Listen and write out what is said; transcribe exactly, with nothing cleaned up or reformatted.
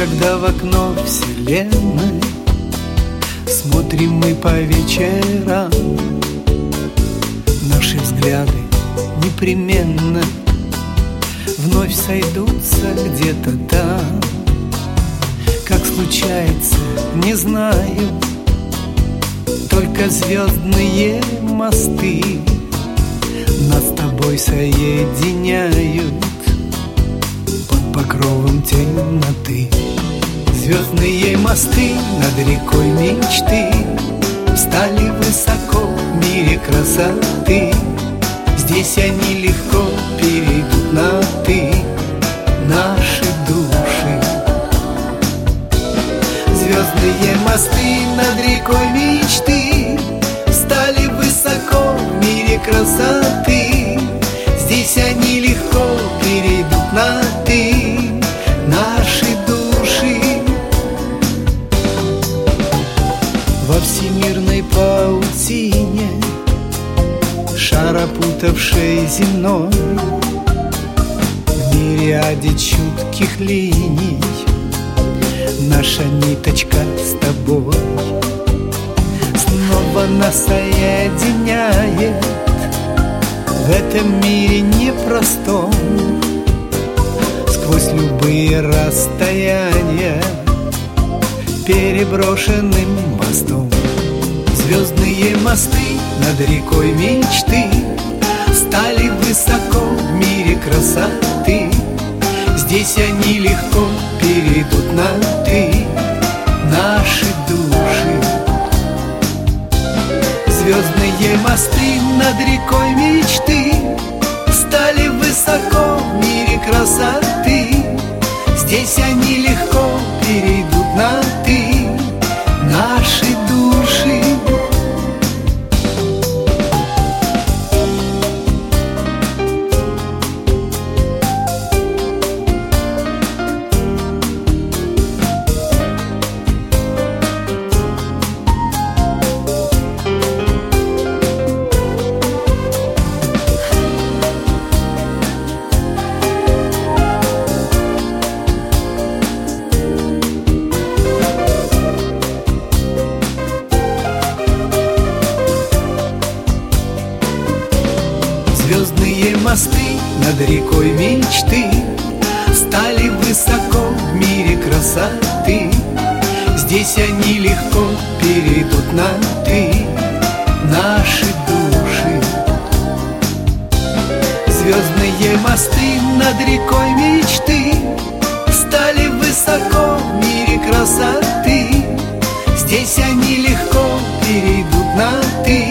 Когда в окно вселенной смотрим мы по вечерам, наши взгляды непременно вновь сойдутся где-то там. Как случается, не знаю, только звездные мосты нас с тобой соединяют под покровом темноты. Звездные мосты над рекой мечты встали высоко в мире красоты. Здесь они легко перейдут на «ты», наши души. Звездные мосты над рекой мечты встали высоко в мире красоты. Здесь они легко перейдут на «ты», наши души. Во всемирной паутине шар, опутавшей земной, в мириаде чутких линий наша ниточка с тобой снова нас соединяет в этом мире непростом, сквозь любые расстояния переброшенным мостом. Звездные мосты над рекой мечты встали высоко в мире красоты. Здесь они легко перейдут на «ты», наши души. Звездные мосты над рекой мечты встали высоко в мире красоты. Здесь они легко перейдут на «ты», наши души. Звездные мосты над рекой мечты встали высоко в мире красоты. Здесь они легко перейдут на «ты», наши души. Звездные мосты над рекой мечты встали высоко в мире красоты. Здесь они легко перейдут на «ты»,